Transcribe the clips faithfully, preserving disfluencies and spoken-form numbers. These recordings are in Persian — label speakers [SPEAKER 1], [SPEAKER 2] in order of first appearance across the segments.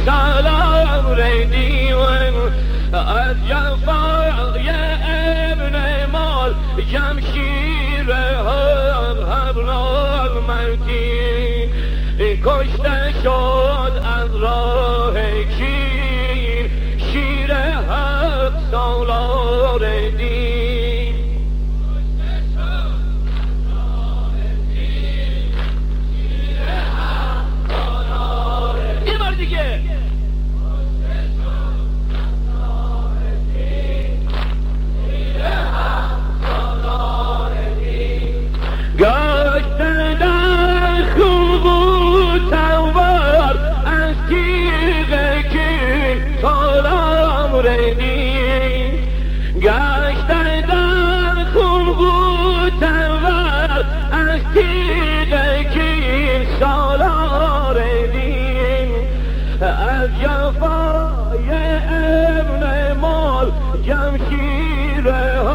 [SPEAKER 1] سلام ردیون از جفای ابن مال جمشیر هبرال مرتی کشته شد از راه کین شیر هفت سالار دین یه بار دیگه گشته در خون بود توار از تیغ کین سالام ردین گشته در خون بود توار از تیغ کین سالار دین از جفای ابن مال جمشیر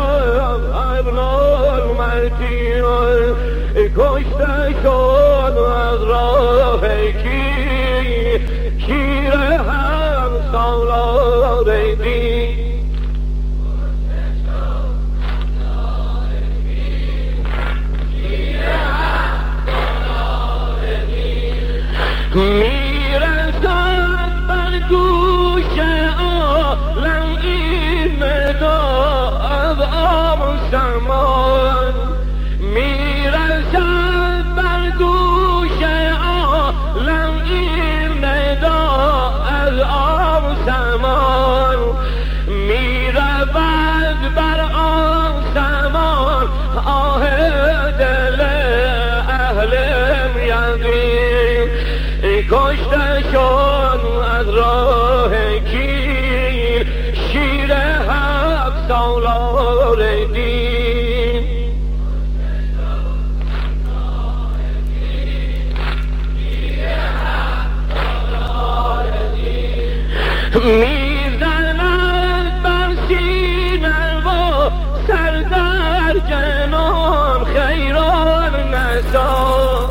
[SPEAKER 1] هبرال مرتی کشته شد از راه کی شیر هم سالار دین میرسد بر گوش عالم این ندا از آب و سمان میرسد بر گوش عالم این ندا از آب و سمان میرود بر آن سمان آه دل اهل یقین کشته شد از راه کین شیر هفت سالار دین میزند بر سینه و سر در جنان خیران نسا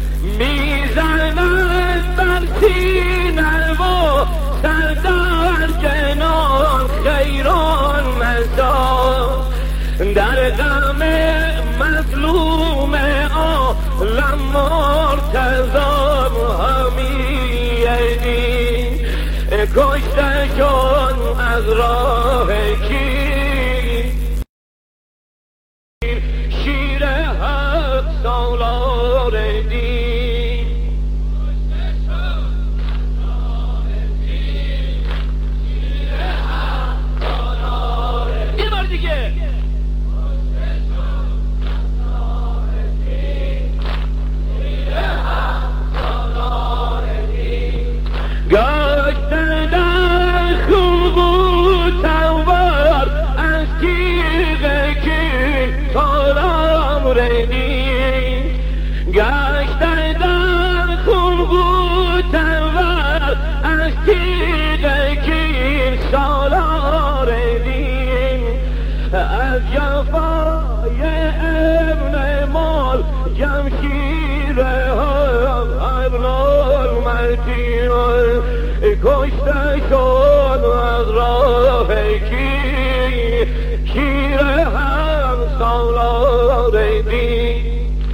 [SPEAKER 1] میزند بر سینه و سر در جنان خیران نسا در غم مظلوم عالم مرتضی همیدی کشته شد از راه کی شیر هفت سالار دین یه بار دیگه گشته در خون بود توار از تیغ کین سالام ردین گشته در خون بود توار از تیغ کین سالار دین از جفای ابن مال جمشیر هبرال مرتی کشته شد از راه کی شیر هم سالار دین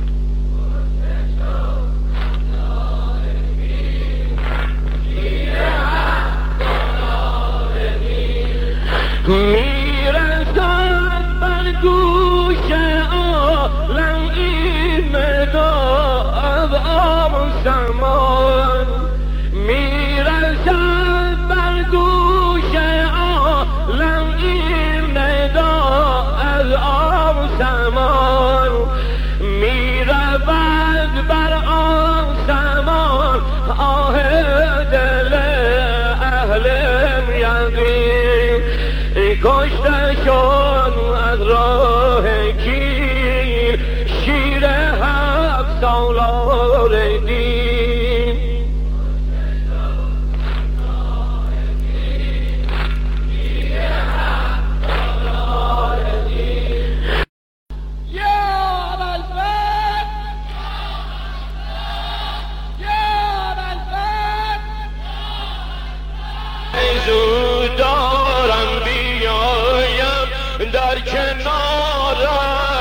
[SPEAKER 1] میرسد بر گوش عالم این ندا از آب و سمان میرسد بر گوش عالم این ندا از آب و سمان میرود بر آن سمان آه دل اهل یقین کشته شد از راه کین شیر هفت سالار دین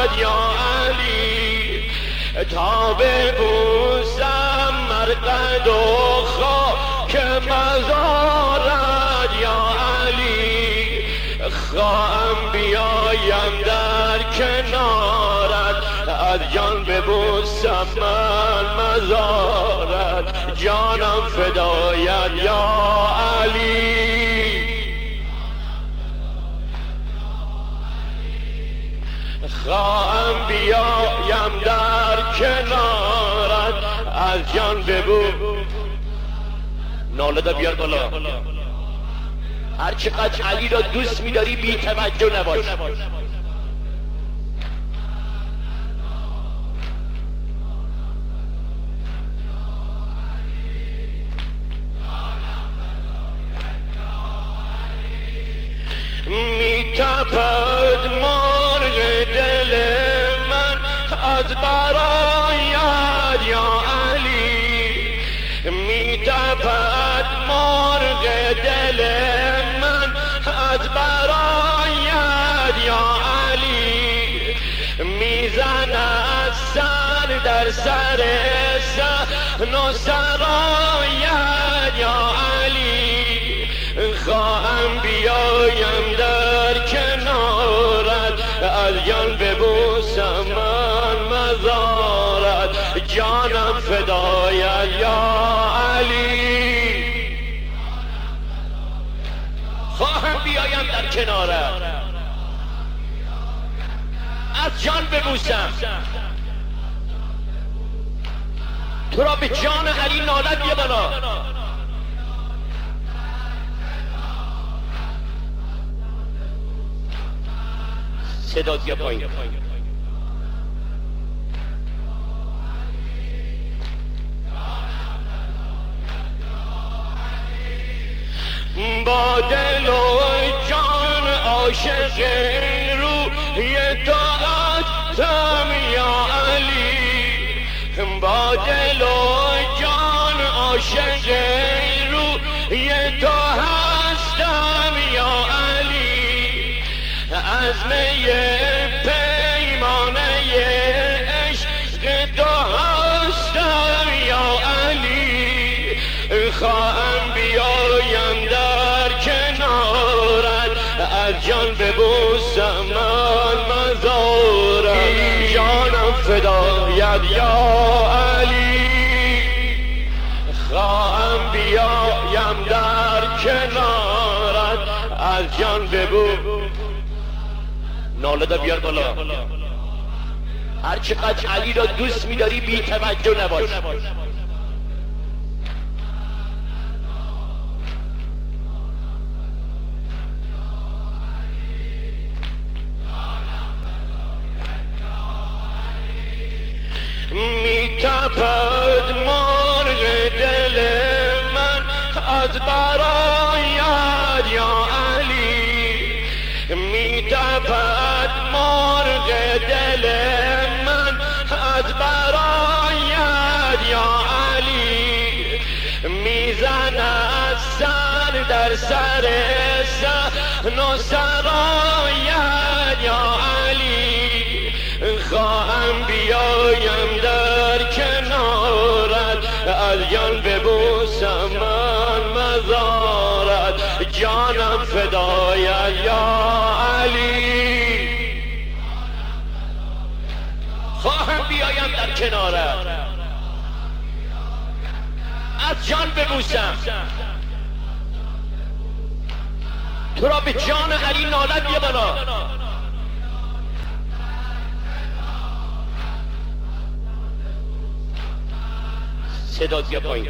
[SPEAKER 1] یا علی تا ببوسم مرقد و خاک مزارت یا علی خواهم بیایم در کنارت از جان ببوسم من مزارت جانم فدایت یا علی خواهم بیایم در کنارت از جان ببو ناله دا بیار بالا هر چقدر علی را دوست می‌داری بی توجه نباش می‌تپد مرغ دل من از برایت یا علی می‌تپد مرغ دل من از برایت یا علی میزند سر در سر صحن و سرایت یا علی خواهم بیایم در کنارت از جان ببوسم من مزارت جانم فدایت یا علی خواهم بیایم در کنارت از جان ببوسم تو را به جان علی نالت یه بالا صدا زیاد پایین با دل و جان عاشق روی طاعتم یا علی با دل و جان عاشق روی تو هستم یا علی عزم پیمانه عشق تو هستم یا علی خواهم بیایم در کنارت از جان ببوسم من مزارت جانم فدایت یا علی خواهم بیایم در کنارت از جان ببوسم ناله دا بیار بالا هر چقدر علی را دوست می‌داری بی توجه نباش می‌تپد مرغ دل من از برایت یا علی می‌تپد مرغ دل من از برایت یا علی میزند سر در سر صحن و سرایت یا علی خواهم بیایم در کنارت از جان ببوسم من مزارت جانم فدایت یا علی خواهم بیایم در کنارت از جان ببوسم تو را به جان علی نالت یه بالا صدا زیاد پایین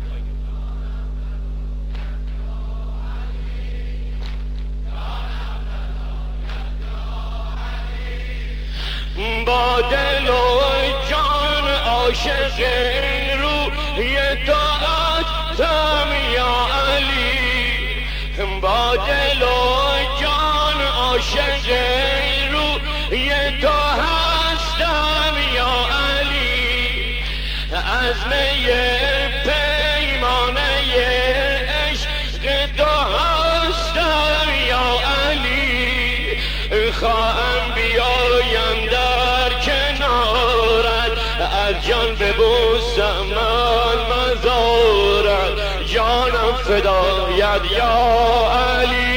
[SPEAKER 1] با دل و جان عاشق روی طاعتم یا علی با دل و جان عاشق روی تو هستم یا علی عزم پیمانه عشق تو هستم یا علی خواهم بیایم در ببوسم من مزارت جانم فدایت یا علی